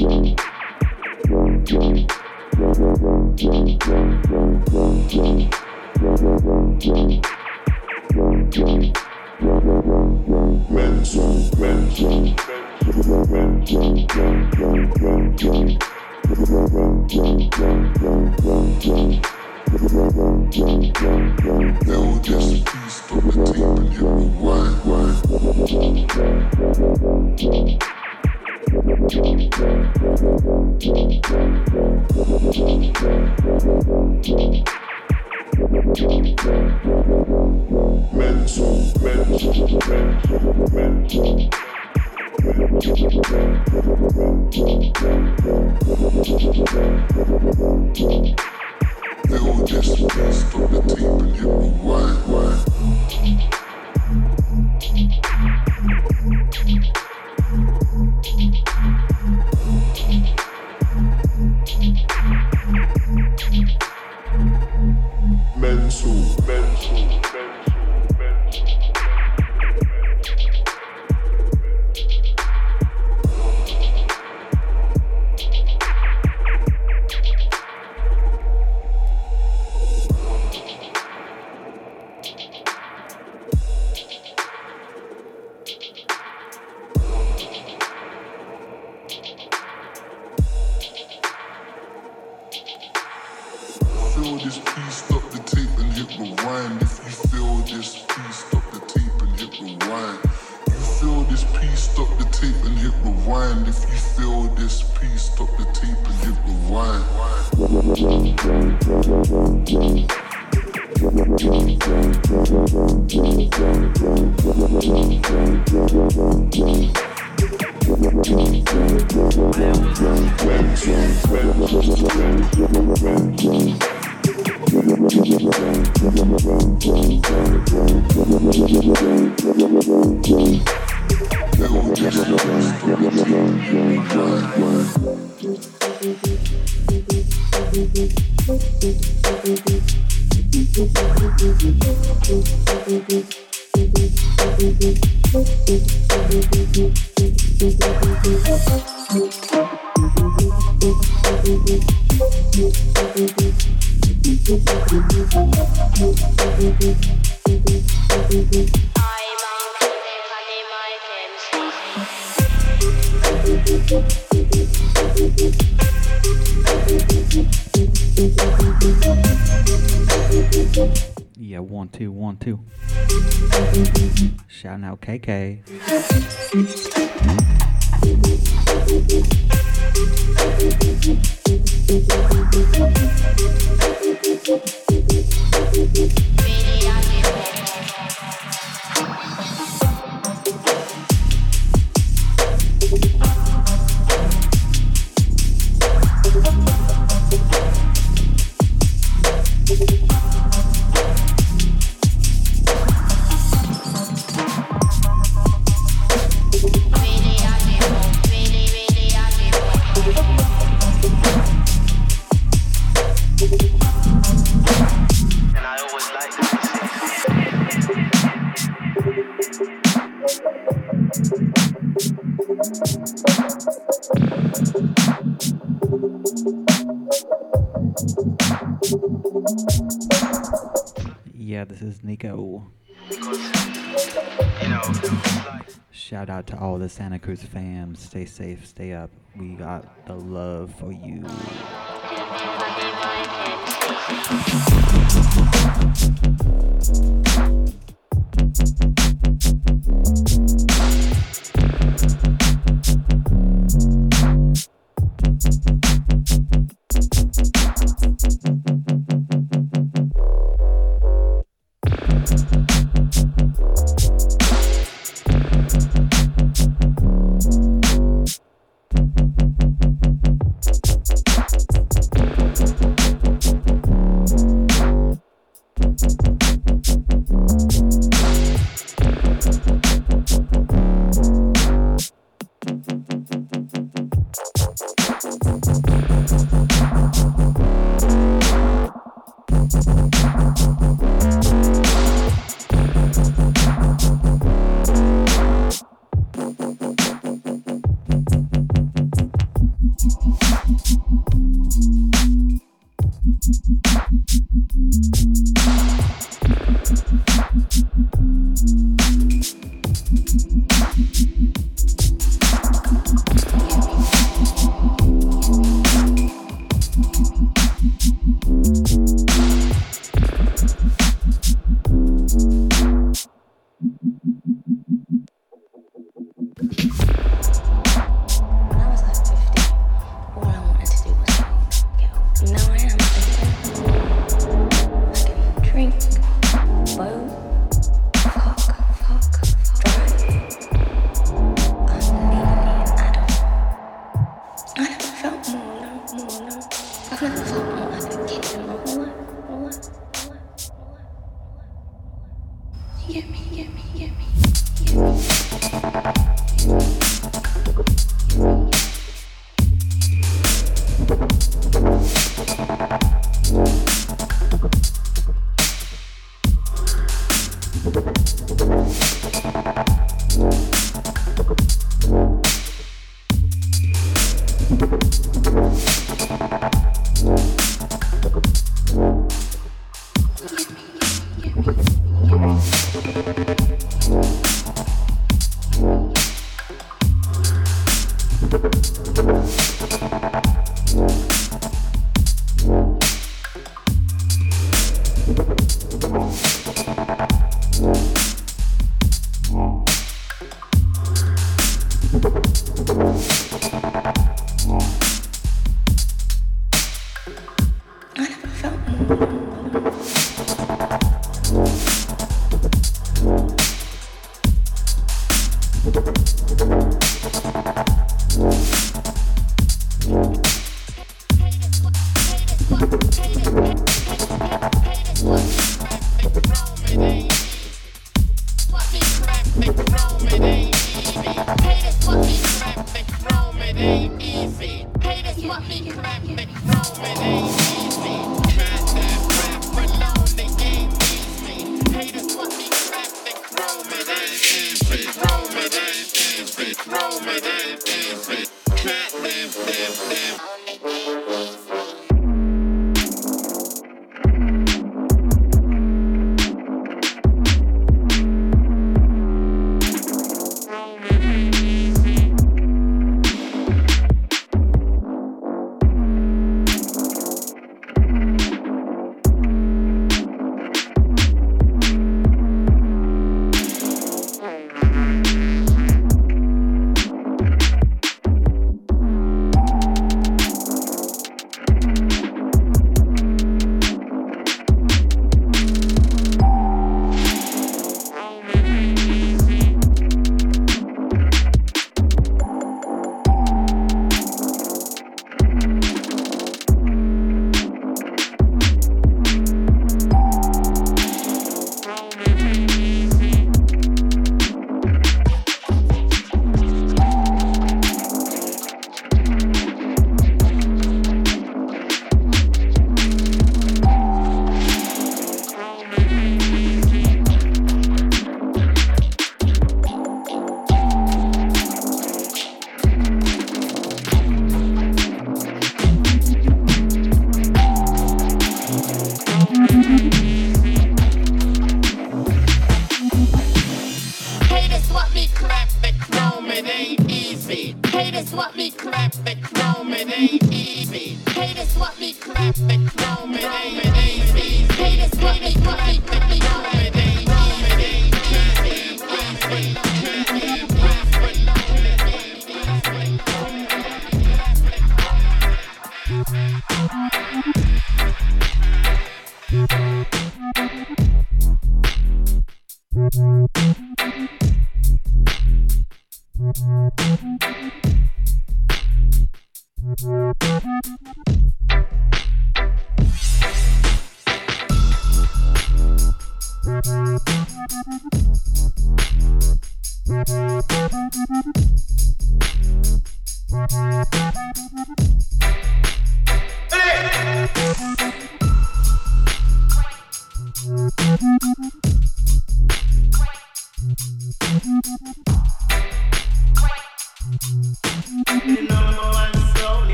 Yeah, 1 2 1 2. Shouting out KK. Yeah, this is Nico. Shout out to all the Santa Cruz fams. Stay safe, stay up. We got the love for you. I never felt more, no. I've never felt more like a kid in my whole life. You get me.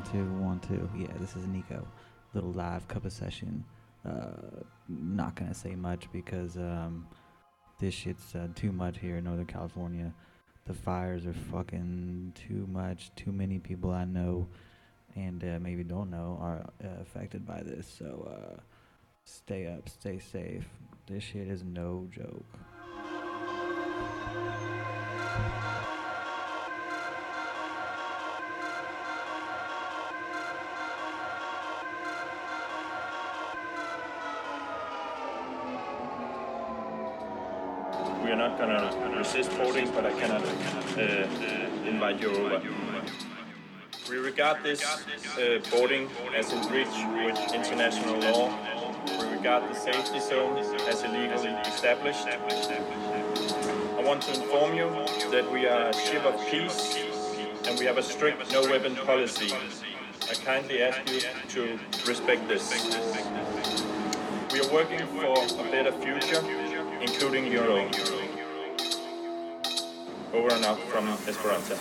two, 1, 2. Yeah, this is Nico. Little live cover session. Not gonna say much because this shit's too much here in Northern California. The fires are fucking too much. Too many people I know and maybe don't know are affected by this. So stay up, stay safe. This shit is no joke. We are not gonna resist voting, but I cannot invite you over. We regard this voting as in breach with international law. We regard the safety zone as illegally established. I want to inform you that we are a ship of peace and we have a strict no-weapon policy. I kindly ask you to respect this. We are working for a better future, including your own. Over and out from Esperanza.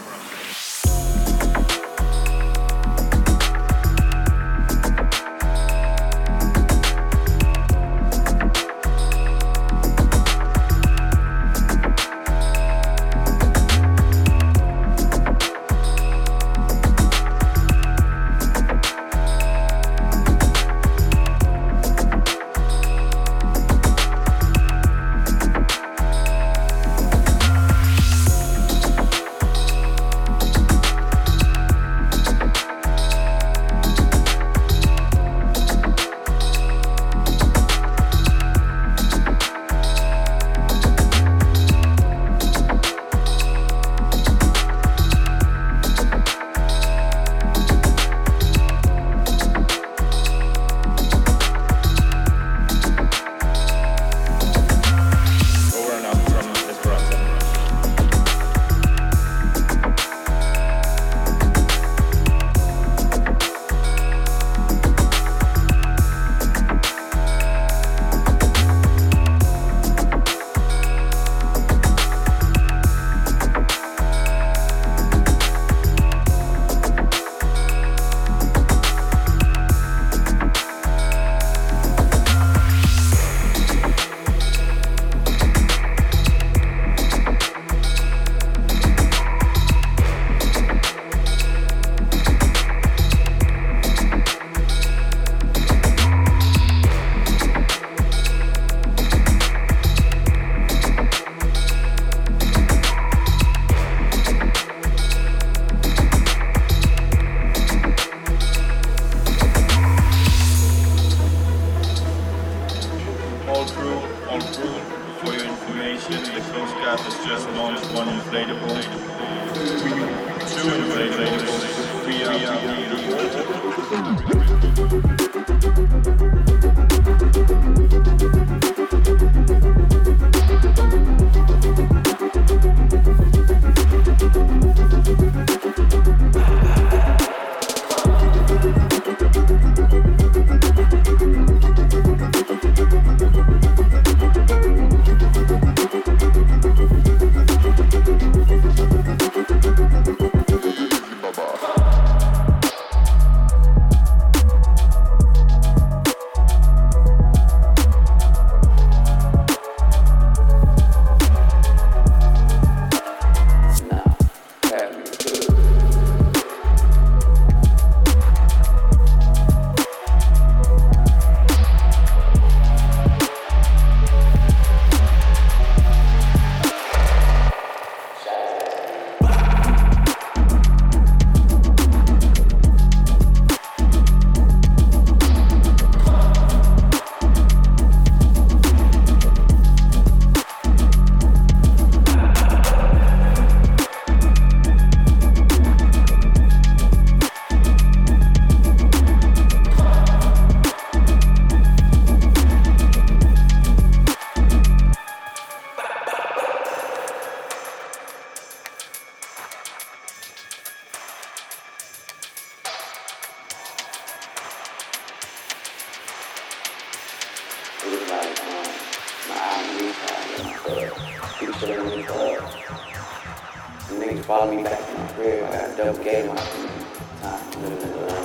Niggas follow me back to my crib. I got a double game out time.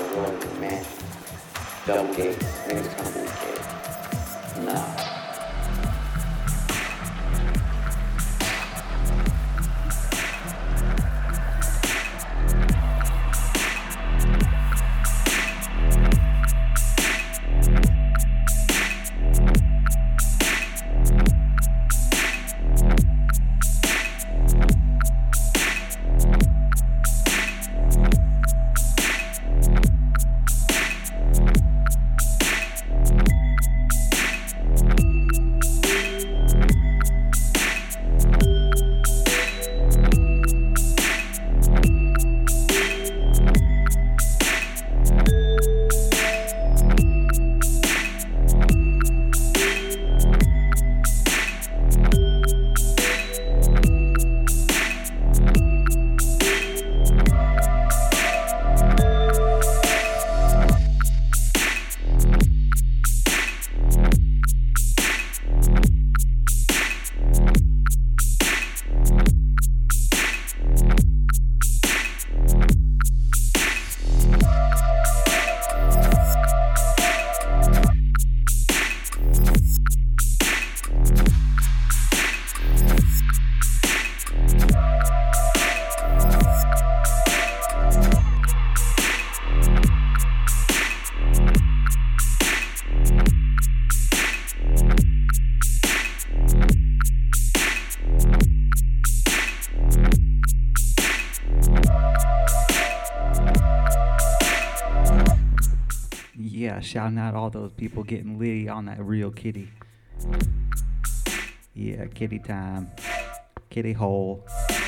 mansion, double gates, niggas trying to move kids. Nah. Yeah, shouting out all those people getting litty on that real kitty. Yeah, kitty time. Kitty hole.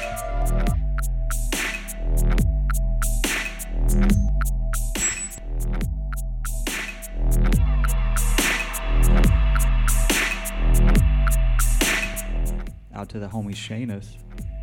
Out to the homie Shanus.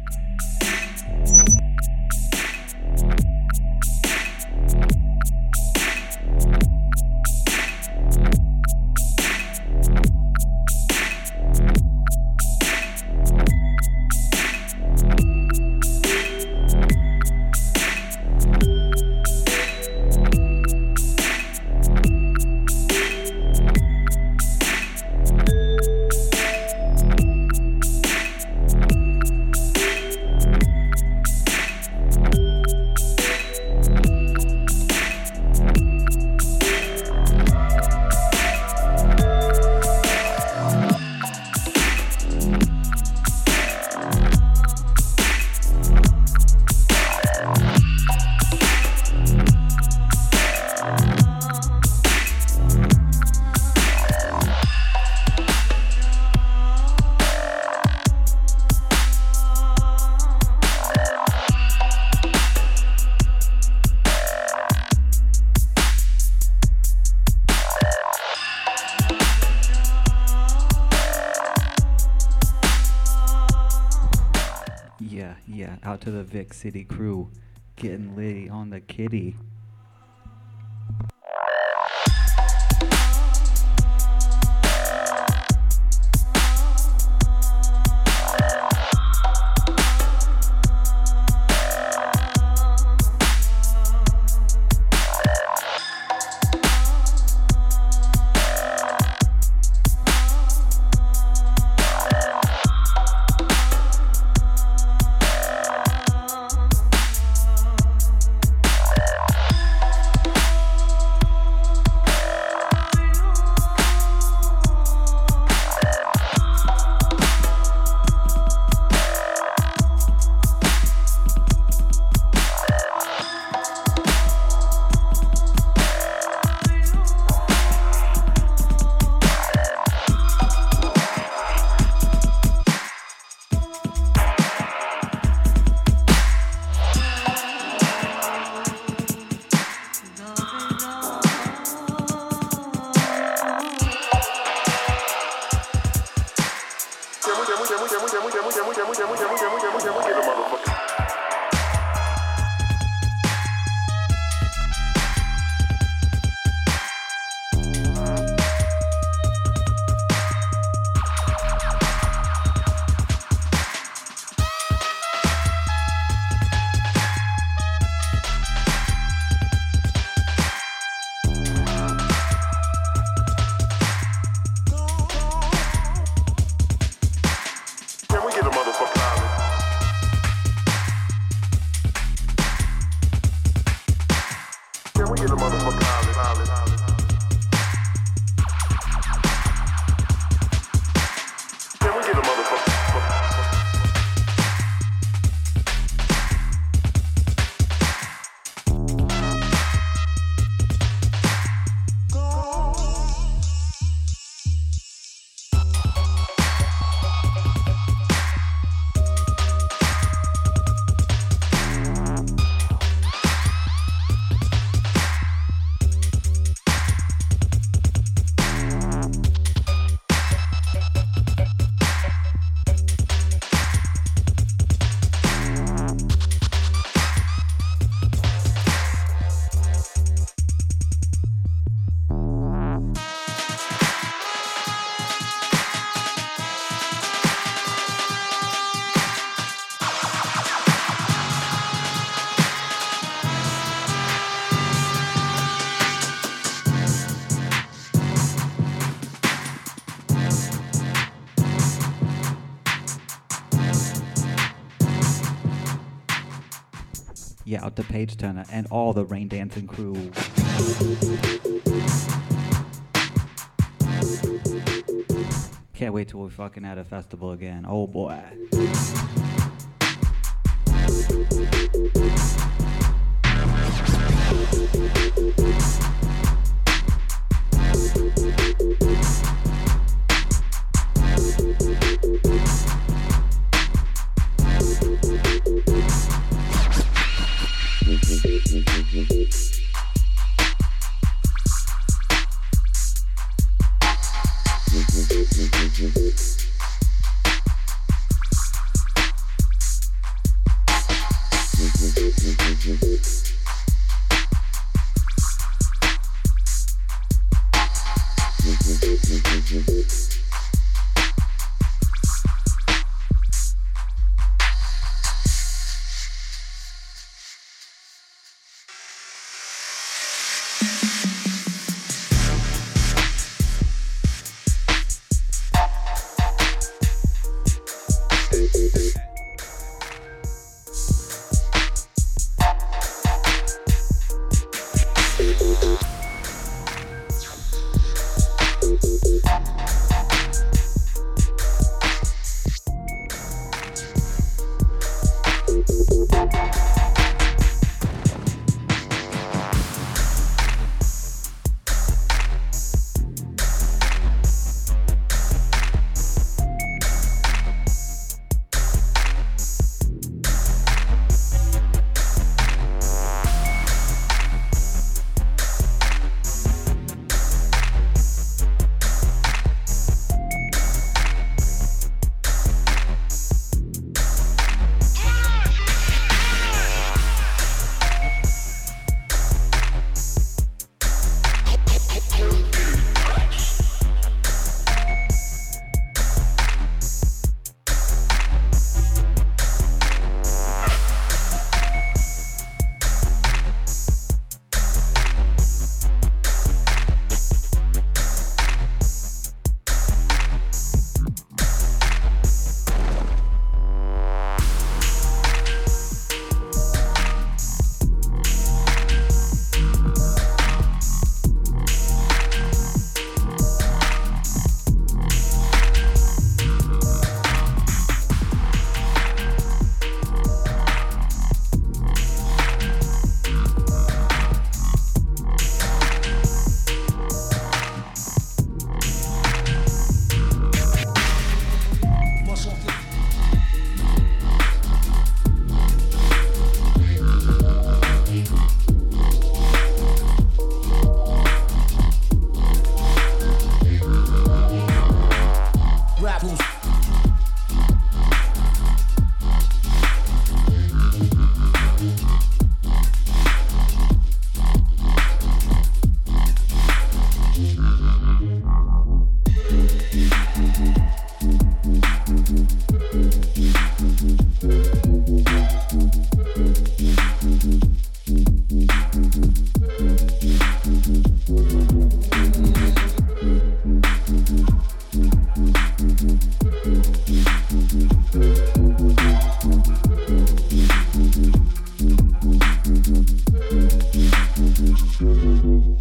Yeah, out to the Vic City crew, getting litty on the kitty. Yeah, out to Page Turner and all the Rain Dancing crew. Can't wait till we fucking at a festival again. Oh boy.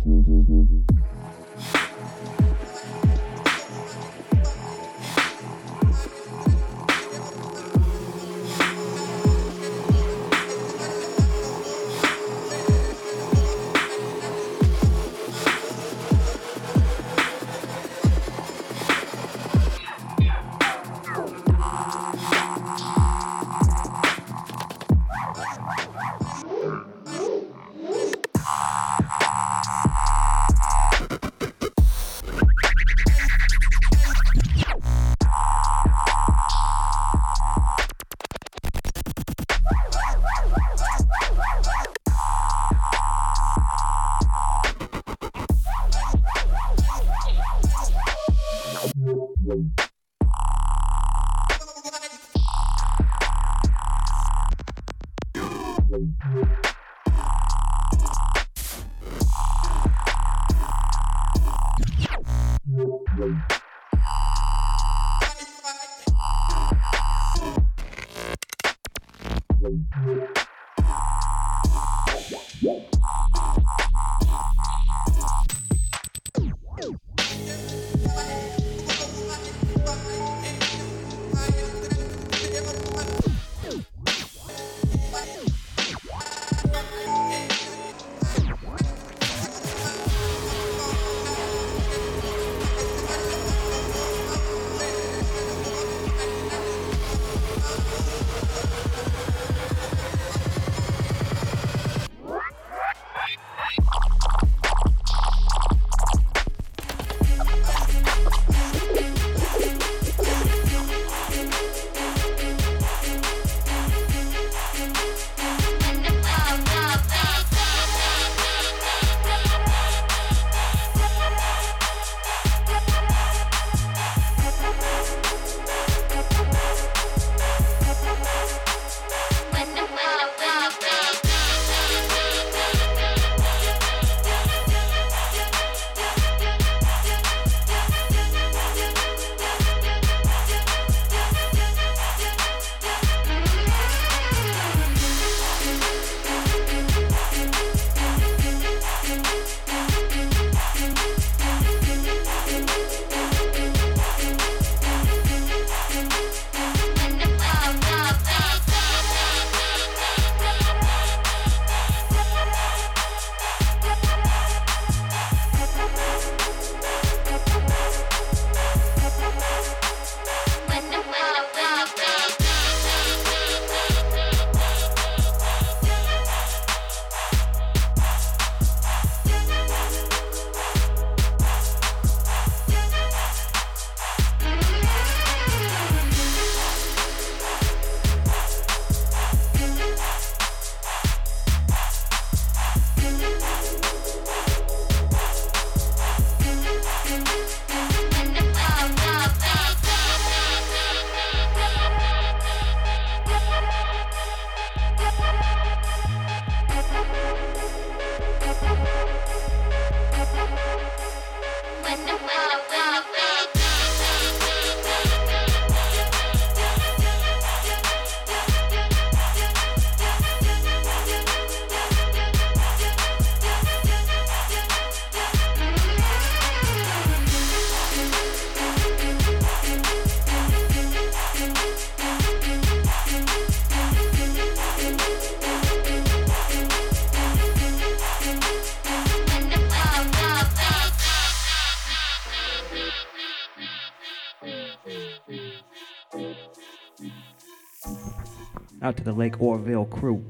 Out to the Lake Orville crew.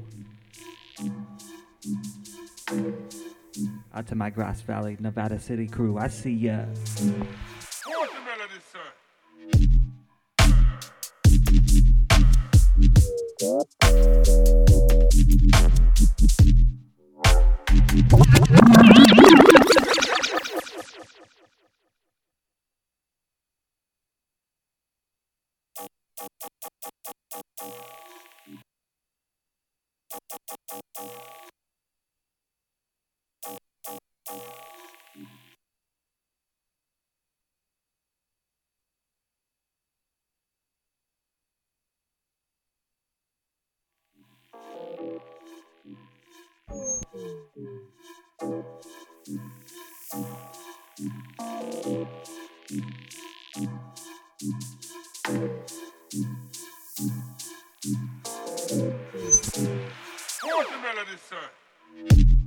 Out to my Grass Valley, Nevada City crew. I see ya. What's the melody, sir? What's the melody, sir?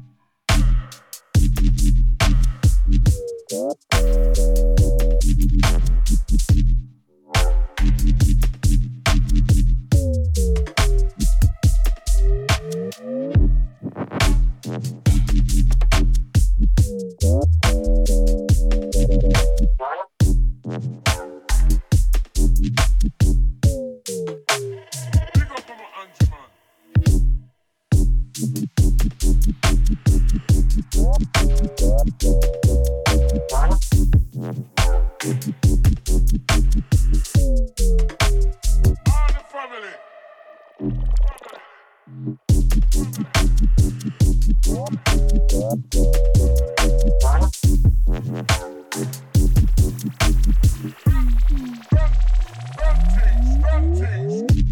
Big up on my Angie, man. All the family. Run things.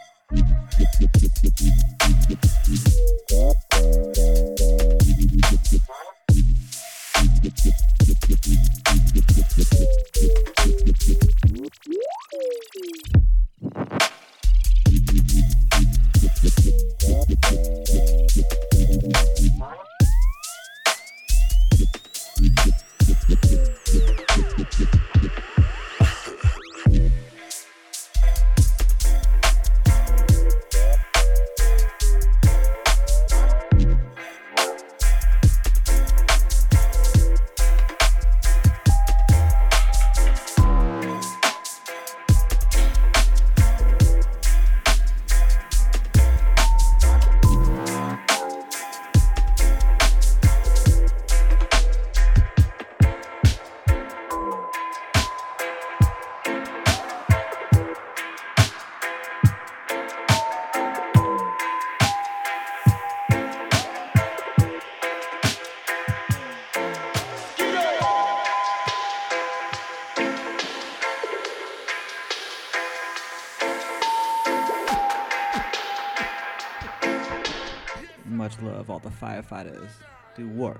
Much love, all the firefighters do work.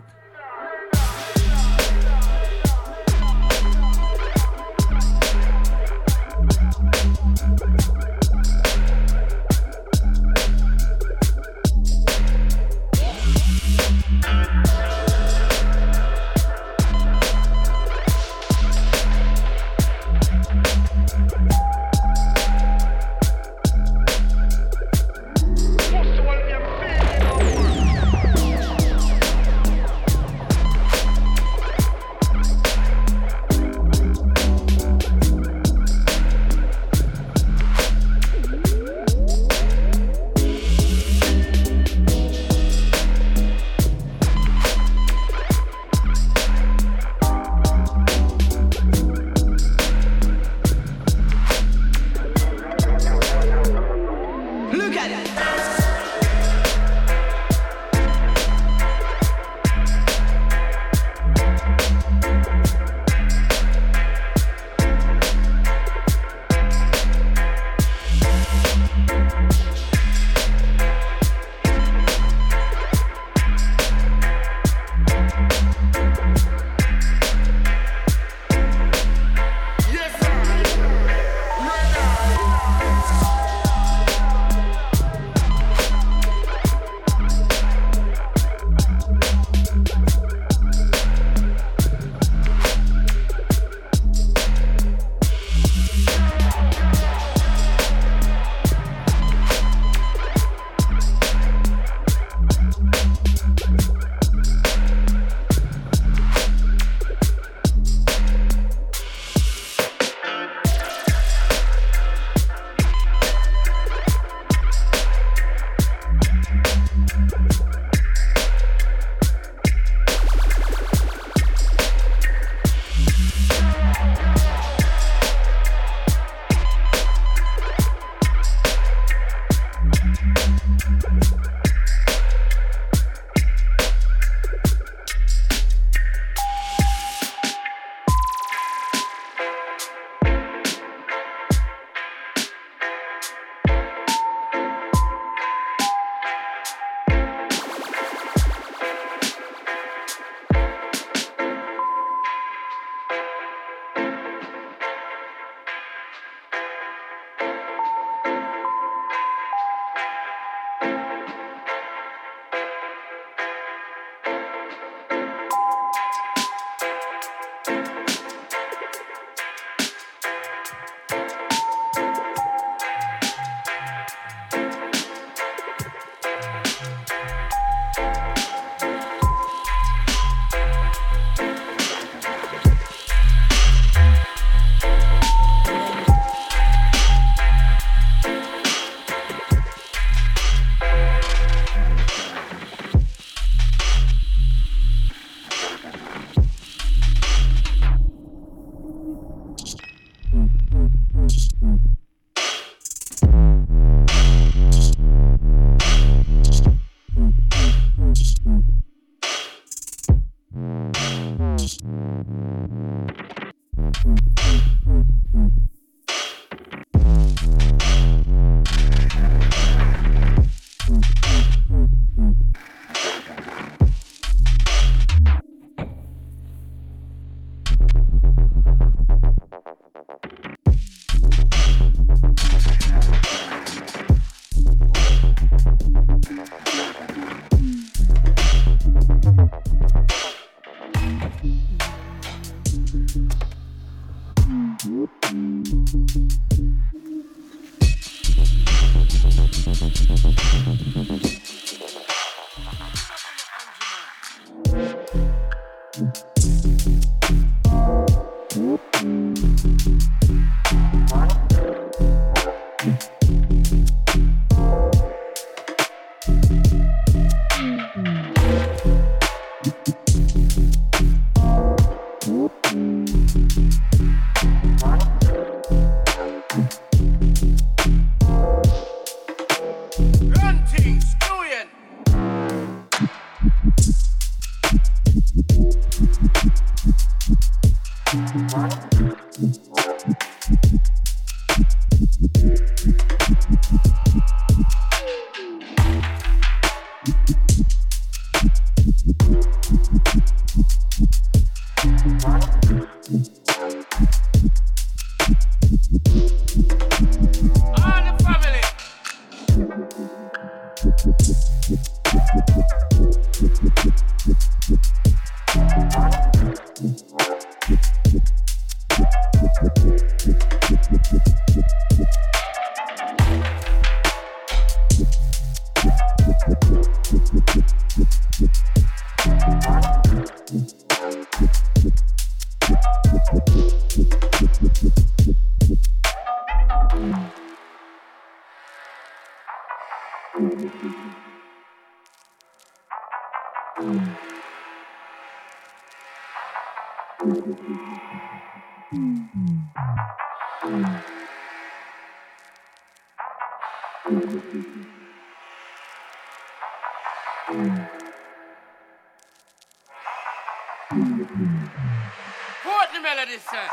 What the melody say?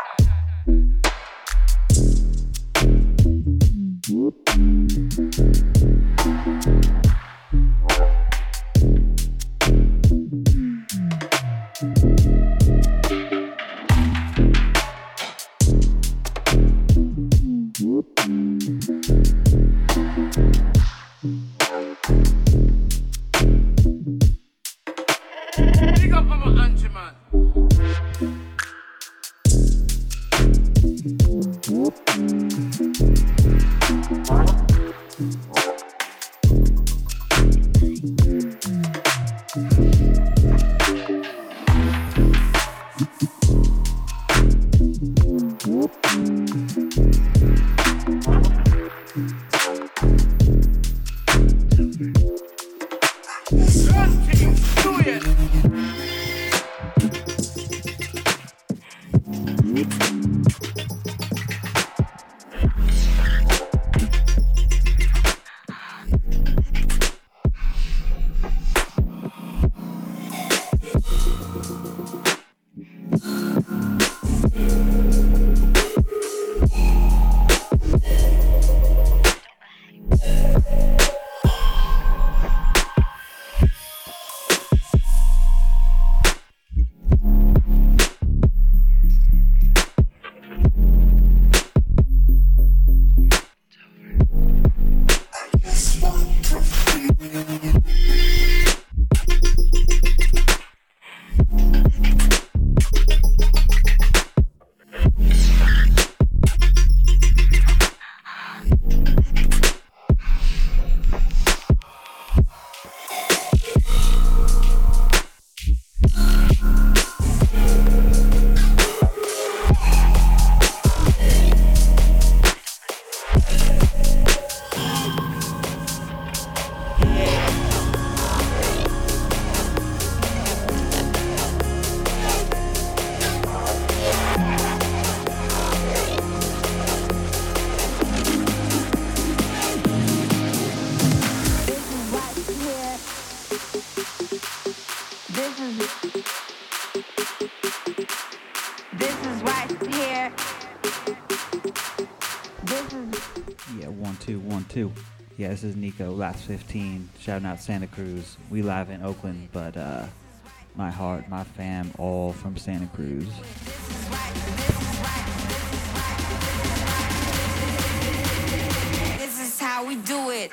Big up on my auntie, man. Run, team, do it. here. Yeah, 1 2 1 2. Yeah, this is Nico, Last 15, shouting out Santa Cruz. We live in Oakland, but my heart, my fam, all from Santa Cruz. This is how we do it.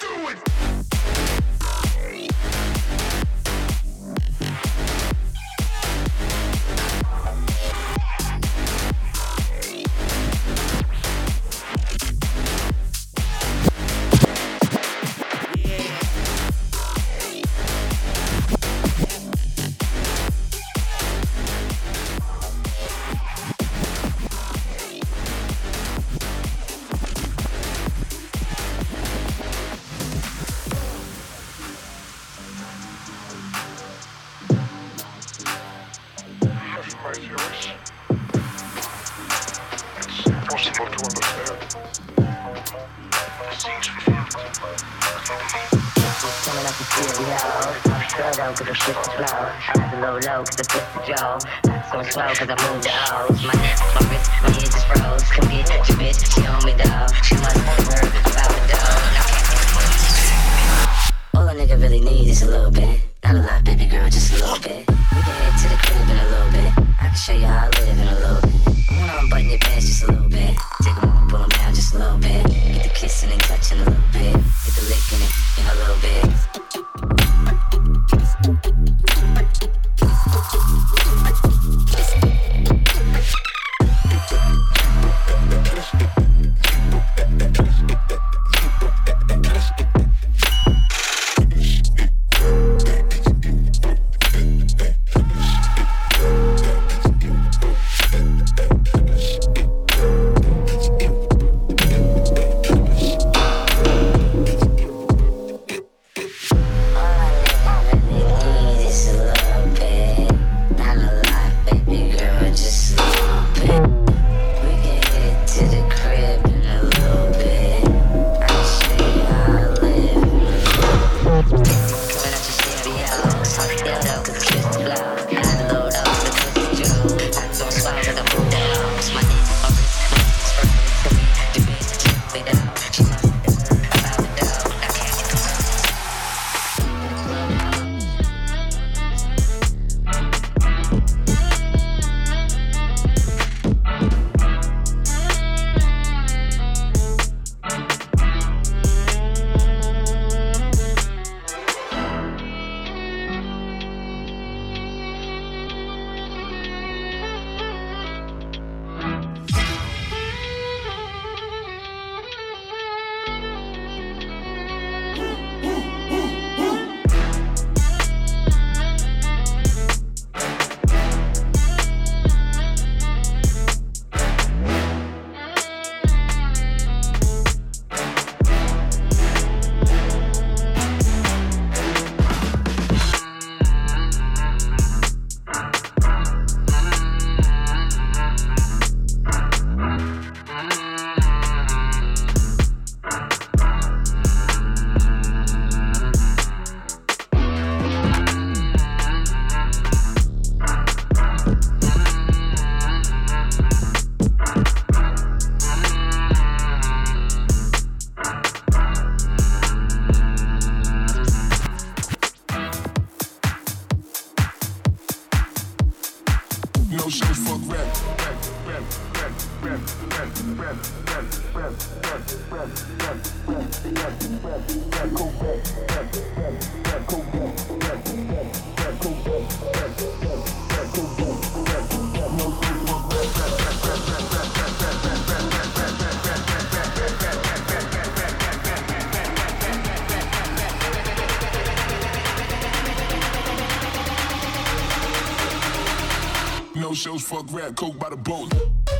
No shows, fuck rap, coke by the boat.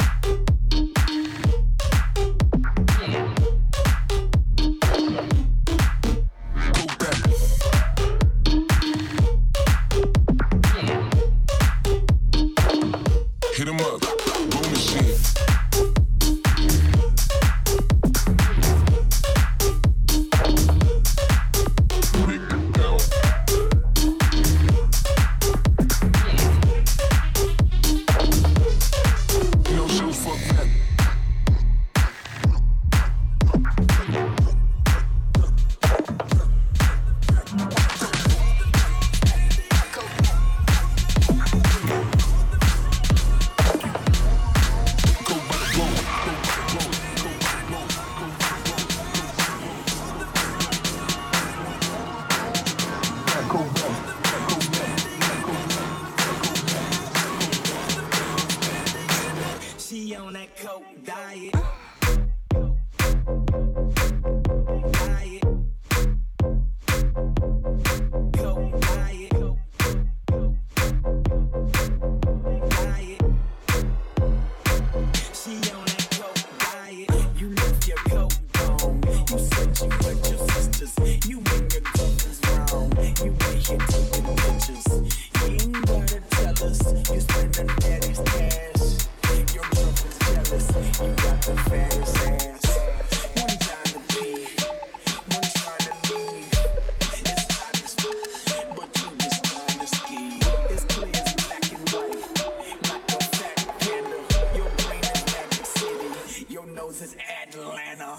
Hit 'em up, boom machine. No shows, fuck that coke diet. Coke diet. She on that coke diet. You left your coat on. You said you with your sisters. You and your girlfriend's wrong. You ain't here taking pictures. You ain't gotta tell us. You spending daddy's cash. Your girlfriend's jealous. You got the fattest ass. One trying to pee, one trying to leave. It's hot as fuck, but you just trying to ski. It's clear as black and white, like a fat panda. Your brain is Magic City, your nose is Atlanta.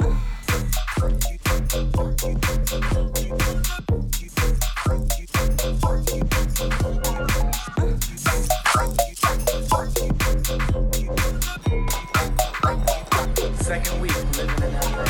Second week living in LA.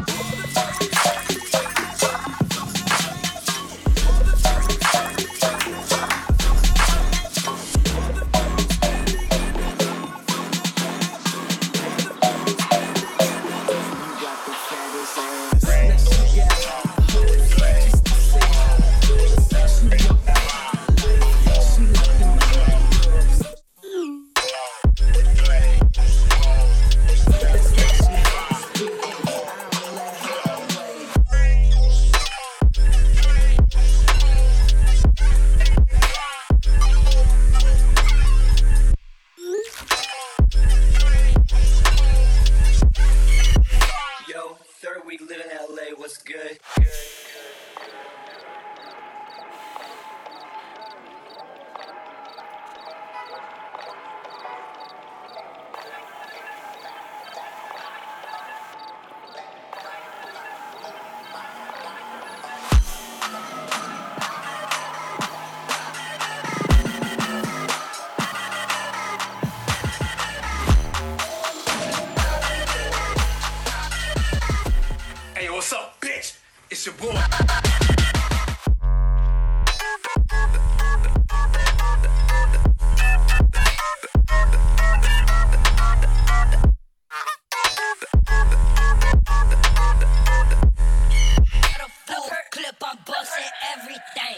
Yo, third week living in LA, what's good? Hey, what's up, bitch? It's your boy. Clip, I'm busting everything.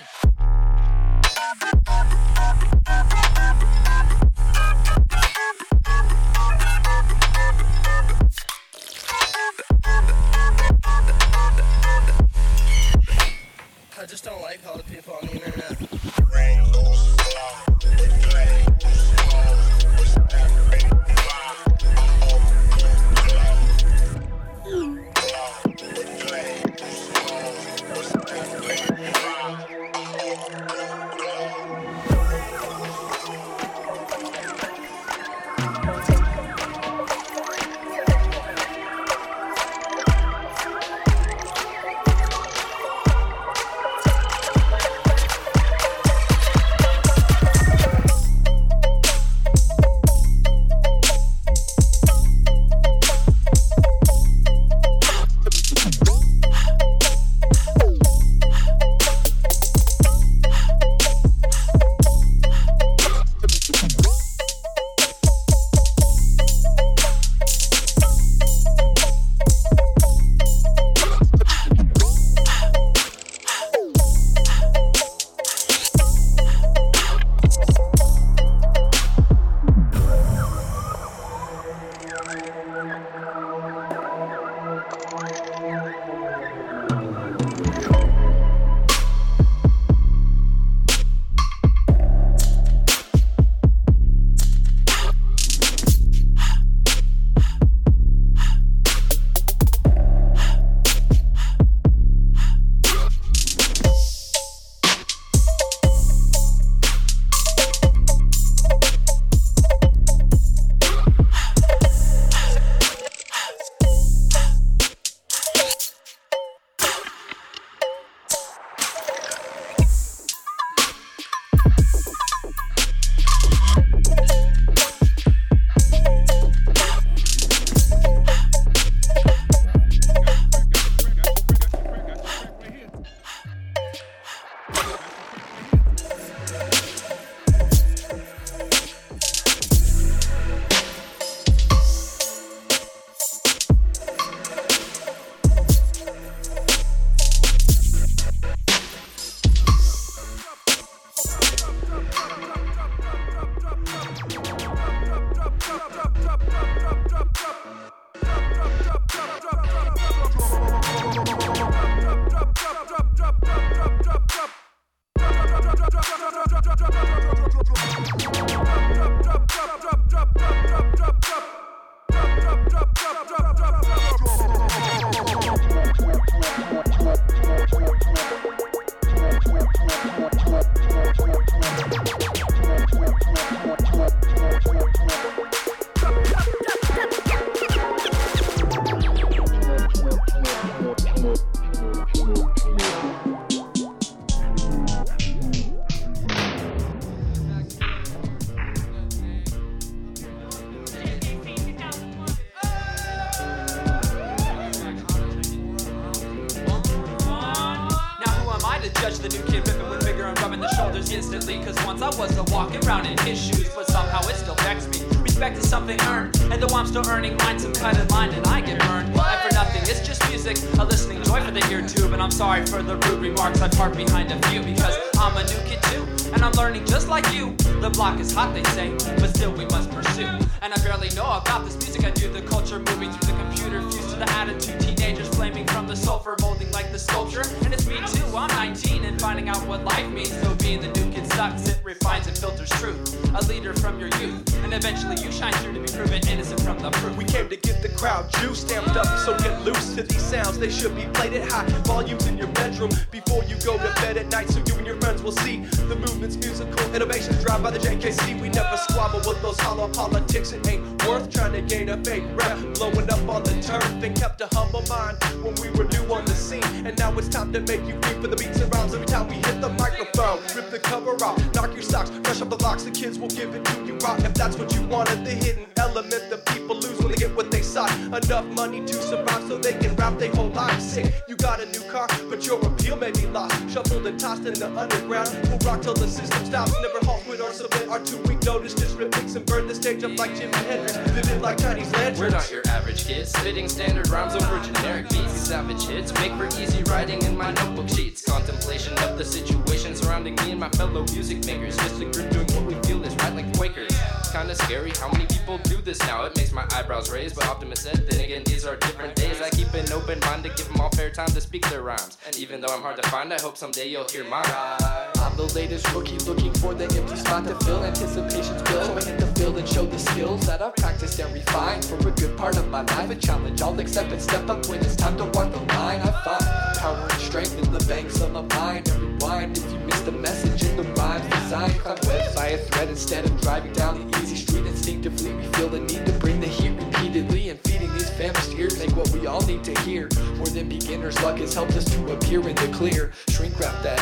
Cause once I was a walking around in his shoes, but somehow it still vexed me. Respect is something earned, and though I'm still earning mine, some cut in line and I get burned. And for nothing, it's just music, a listening joy for the ear tube. And I'm sorry for the rude remarks I park behind a few, because I'm a new kid too, and I'm learning just like you. The block is hot, they say, but still we must pursue. And I barely know about this music, I do the culture moving through the computer, fused to the attitude, teenagers flaming from the sulfur, molding like the sculpture. And it's me too, I'm 19 and finding out what life means. So being the new kid sucks, it refines and filters truth. A leader from your youth, and eventually you shine through to be proven innocent from the proof. We came to get the crowd juice stamped up, so get loose to these sounds. They should be played at high volumes in your bedroom before you go to bed at night, so you and your friends will see the movement's musical innovations drive by the JKC. We never squabble with those hollow politics. It ain't worth trying to gain a fake rep, blowing up on the turf, and kept a humble mind when we were new on the scene. And now it's time to make you free for the beats and rhymes every time we hit the microphone. Rip the cover off, knock your socks, fresh up the box. The kids will give it to you rock if that's what you wanted. The hidden element the people lose when they get what they sought. Enough money to survive so they can rap their whole life. Sick, you got a new car, but your appeal may be lost. Shuffled and tossed in the underground. We'll rock till the system stops. Never halt, quit, or submit. Our 2-week notice, just rip, mix, and burn the stage up like Jimi Hendrix. Vivid like Chinese lanterns. We're not your average kids, spitting standard rhymes over generic beats. Savage hits make for easy writing in my notebook sheets. Contemplation of the situation surrounding me and my fellow music makers. Just a group doing what we feel is right like Quakers. It's kinda scary how many people do this now. It makes my eyebrows raise, but Optimus said, then again, these are different days. I keep an open mind to give them all fair time to speak their rhymes. And even though I'm hard to find, I hope someday you'll hear mine. I'm the latest rookie looking for the empty spot to fill. Anticipation's built, so I hit the field and show the skills that I've practiced and refined. For a good part of my life, a challenge I'll accept and step up when it's time to walk the line. I find power and strength in the banks of my mind. And rewind if you missed the message in the rhymes designed. Climb webs by a thread instead of driving down the easy street. Instinctively we feel the need to bring the heat repeatedly, and feeding these famished ears make what we all need to hear. More than beginners, luck has helped us to appear in the clear. Shrink wrap that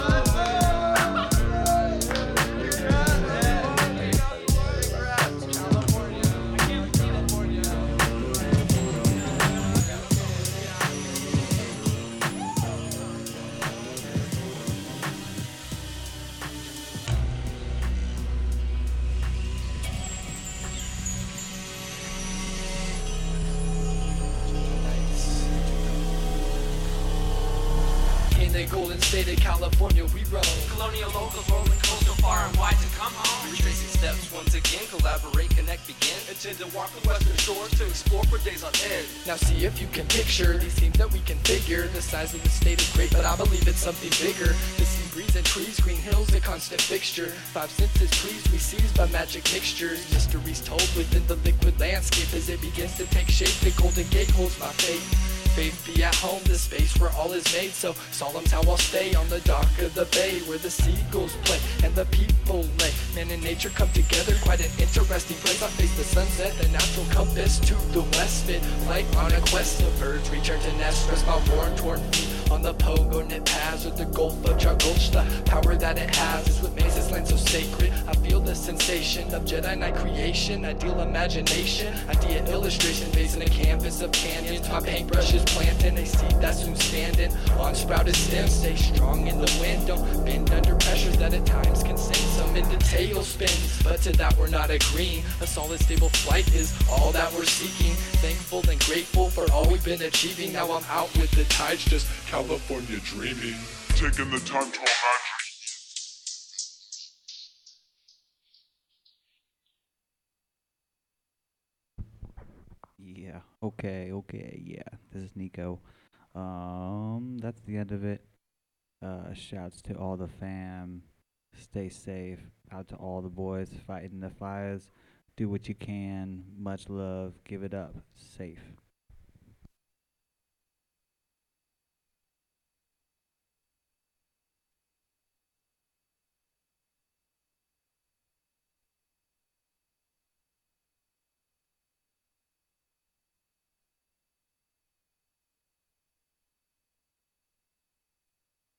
is. The golden state of California we roam. Colonial locals rolling coastal far and wide to come home. Retracing steps once again, collaborate, connect, begin. Intend to walk the western shores to explore for days on end. Now see if you can picture these themes that we can figure. The size of the state is great, but I believe it's something bigger. The sea breeze and trees, green hills, a constant fixture. 5 senses pleased, we seized by magic mixtures. Mysteries told within the liquid landscape as it begins to take shape. The golden gate holds my fate. Faith be at home, the space where all is made. So solemn's how I'll stay on the dock of the bay, where the seagulls play and the people lay. Man and nature come together, quite an interesting place. I face the sunset, the natural compass to the west. Midnight on a quest, the birds return to nest. Rest my worn torn feet on the pogo knit paths of the Gulf of Jargulch. The power that it has is what makes this land so sacred. I feel the sensation of Jedi Knight creation, ideal imagination, idea illustration based on a canvas of canyons. My paintbrush is planting a seed that's soon standing on sprouted stems. Stay strong in the wind, don't bend under pressures that at times can send some into tailspins. But to that we're not agreeing. A solid stable flight is all that we're seeking. Thankful and grateful for all we've been achieving. Now I'm out with the tides, just California dreaming. Taking the time to imagine. Yeah. Okay. Yeah. This is Nico. That's the end of it. Shouts to all the fam. Stay safe. Out to all the boys fighting the fires. Do what you can. Much love. Give it up. Safe.